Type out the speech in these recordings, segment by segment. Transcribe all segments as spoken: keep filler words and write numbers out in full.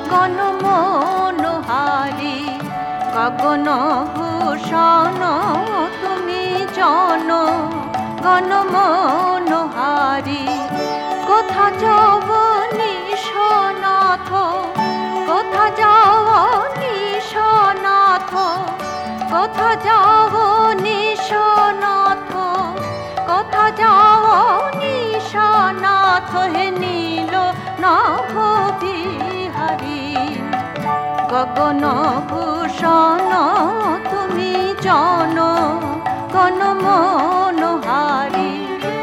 গগন মনোহারি গগন ভূষণ তুমি জন গণ মনোহারি। কোথা যাও নিশনাথ কোথা যাও নিশনাথ কোথা যাও নিশনাথ কোথা যাও নিশনাথ হে নীল নাভ বিহারী গগন ভূষণ তুমি জন গণ মনোহারি।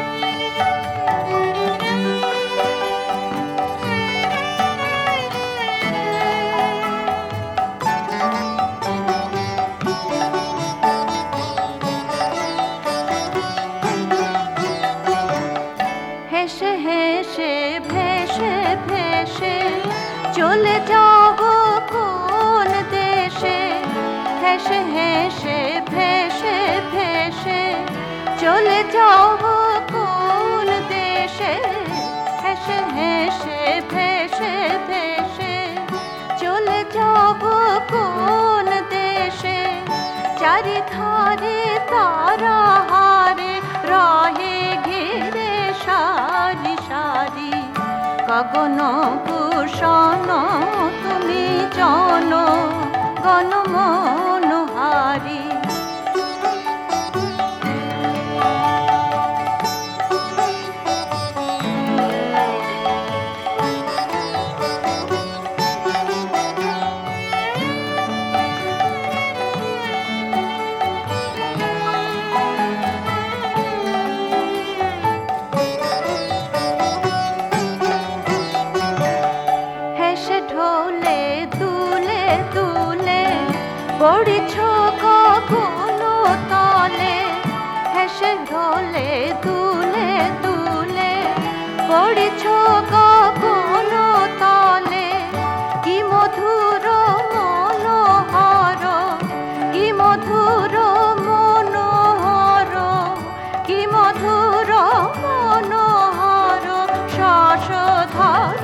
হেসে হেসে ভেসে ভেসে চলে যাব কোন দেশে হেসে হেসে ভেসে ভেসে চলে যাব কোন দেশে হেসে হেসে ভেসে ভেসে চলে যাব কোন দেশে। চারিধারে তারা হারে রহে ঘিরে সারি সারি গগন ভূষণ তুমি জন গণ মনোহারি। ঢোলে দুলে দুলে পড়েছ গগন তলে হেসে ঢোলে দুলে দুলে পড়েছ গগন তলে। কি মধুর মনোহর কি মধুর মনোহর কি মধুর মনোহর শশধর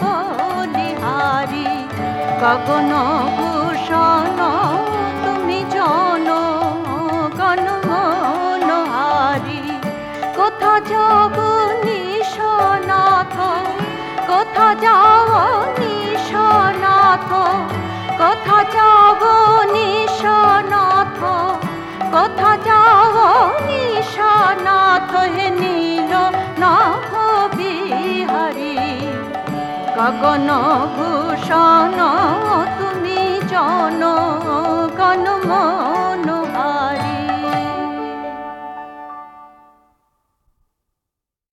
গগন ভূষণ তুমি জন গণ মনোহারি। কোথা যাব নিশনাথ কোথা যাব নিশনাথ কোথা যাব নিশনাথ কোথা যাব নিশনাথ হে নীল নাভ বিহারী গগন ভূষণ তুমি জন